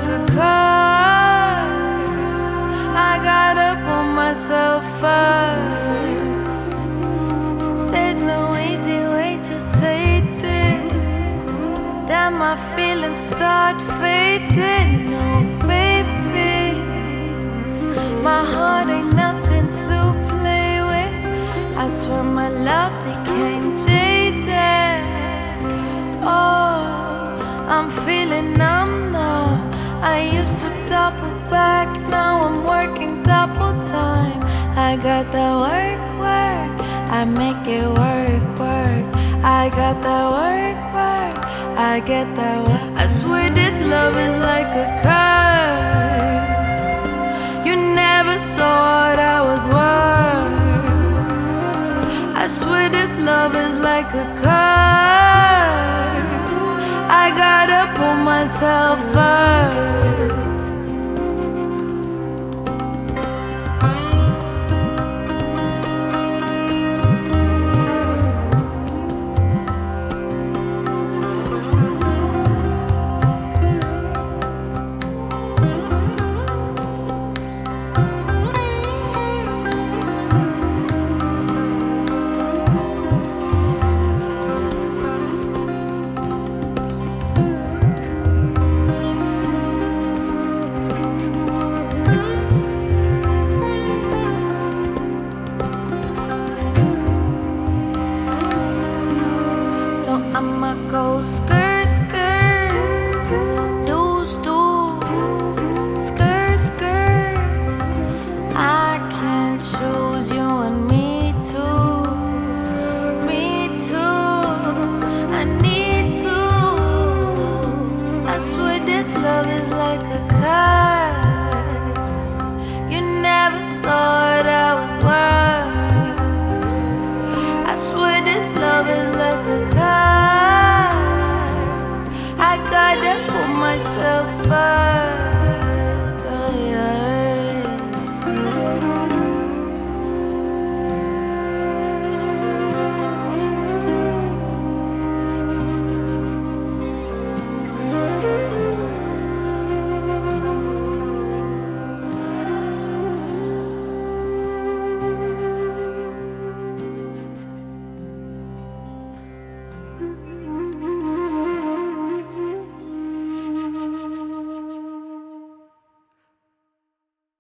a curse. I gotta put myself first. There's no easy way to say this. That my feelings start fading. No, baby, my heart ain't nothing to play with. I swear my love became jaded. Oh, I'm feeling numb now. I used to double back, now I'm working double time. I got that work, I make it work. I got that work, I get that work. I swear this love is like a curse. You never saw what I was worth. I swear this love is like a curse. I gotta put myself first. I'ma go skirt, do's, skirt. I can't choose you and me too. I need to. I swear this love is like a curse. You never saw what I was worth. I swear this love is like a curse. I gotta put myself